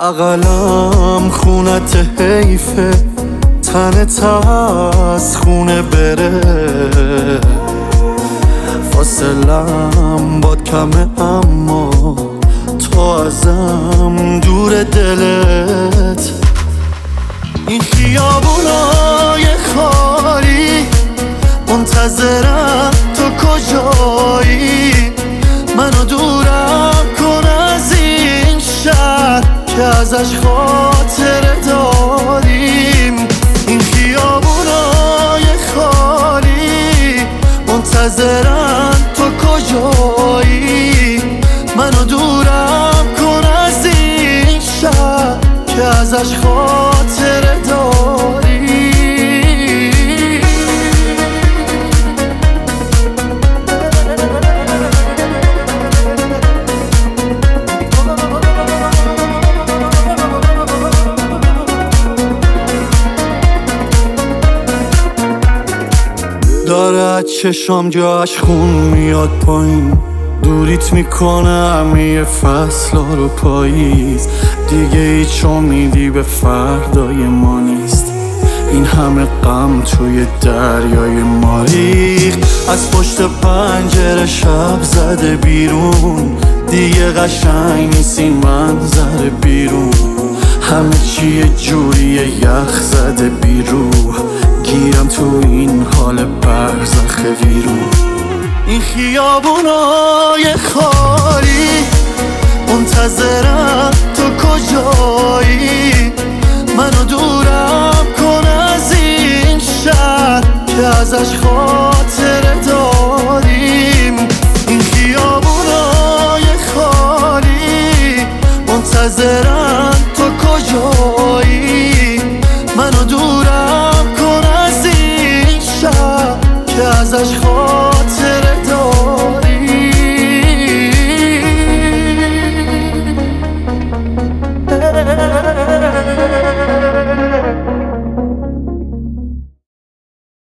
بغلم خونت حیفه، تنت از خونه بره. فاصلم باد کمه اما تو ازم دور دلت. این خیابونای خالی منتظرم تو کجایی، منو دورم کن از این شهر که ازش خاطره داریم. این خیابونای خالی منتظرم تو کجایی، منو دورم کن از این شهر که ازش خاطره داری. داره از چشام جاش خون میاد پایین، دوریت میکنه همه فصلا رو پاییز. دیگه هیچ امیدی به فردای ما نیست، این همه غم توی دریای ما ریخت. از پشت پنجره شب زده بیرون، دیگه قشنگ نیست این منظر بیرون. همه چی یه جوریه یخ زده بیرون، گیرم تو این حال برزخ ویرون. این خیابونای خالی منتظرم تو کجایی، منو دورم کن از این شهر که ازش خاطره داریم. این خیابونای خالی منتظرم تو کجایی، منو دورم کن از این شهر که ازش خاطره